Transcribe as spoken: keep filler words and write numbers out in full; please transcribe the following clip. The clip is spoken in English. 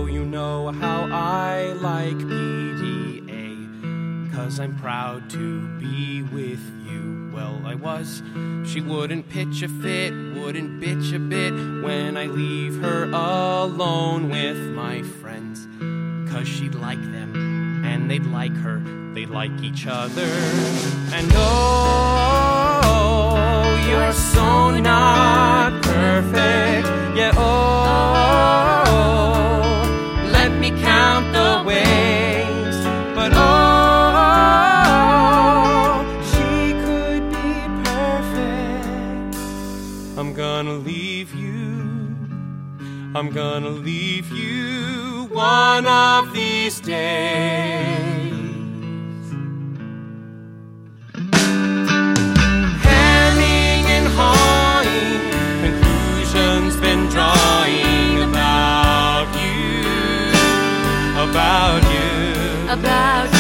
you know how I like P D A, 'cause I'm proud to be with you. Well, I was. She wouldn't pitch a fit, wouldn't bitch a bit when I leave her alone with my friends, 'cause she'd like them and they'd like her, they'd like each other. And oh, you're so not perfect. Yeah, oh, let me count the ways. But oh, she could be perfect. I'm gonna leave you, I'm gonna leave you one of these days. Hemming and hawing, conclusions been drawing about you, about you, about